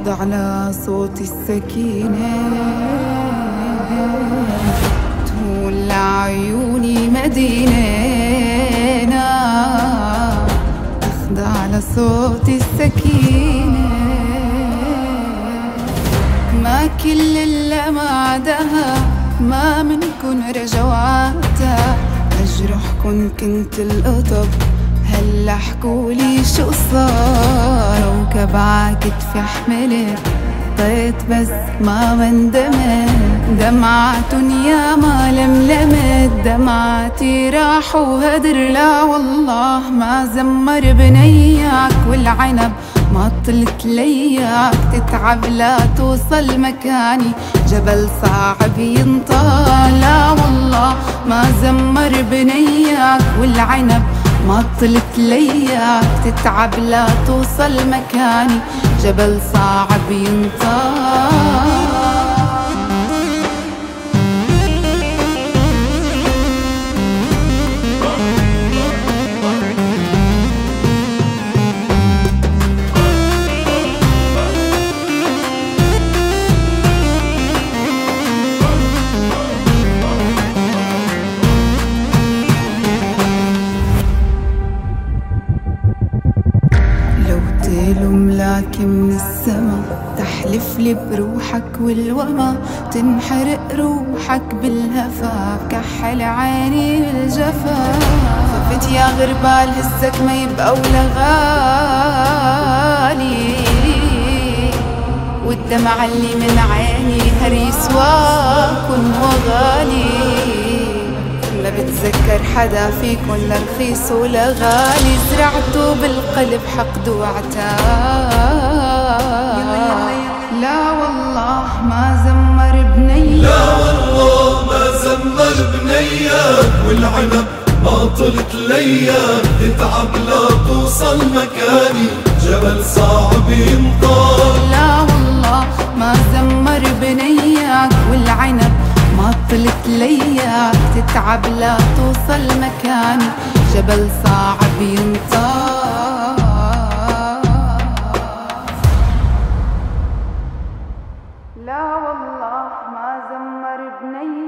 تخضع لصوت السكينة، تهون لعيوني مدينة، تخضع لصوت السكينة. ما كل اللي ما عدها، ما منكن رجواتها، أجرحكن كنت القطب، هلا احكولي شو صار. وكبع كتفي حملت، طيت بس ما بندمت، دمعاتن يا ما لملمت، دمعاتي راح وهدر. لا والله ما زمر بنياك، والعنب ما طلت لياك، تتعب لا توصل مكاني، جبل صعب ينطال. لا والله ما زمر بنياك، والعنب ما طلت لياك، تتعب لا توصل مكاني، جبل صعب ينطال. ملاك من السما، تحلف لي بروحك والوما، تنحرق روحك بالهفا، بكحل عيني بالجفا. خفت يا غربال هزك ما يبقى ولا غالي، والدمع اللي من عيني هري سواكن وغالي. ما بتذكر حدا فيكن لا رخيص ولا غالي، زرعته بالقلب حقد وعتاب. لا والله ما زمر بنياك، لا والله ما زمر بنياك، والعنب ما طلت لياك، تتعب لا توصل مكاني، جبل صعب ينطال. لا والله ما زمر بنياك، والعنب ما طلت لياك، تتعب لا توصل مكاني، جبل صعب ينطال. لا والله ما زمر بنياك.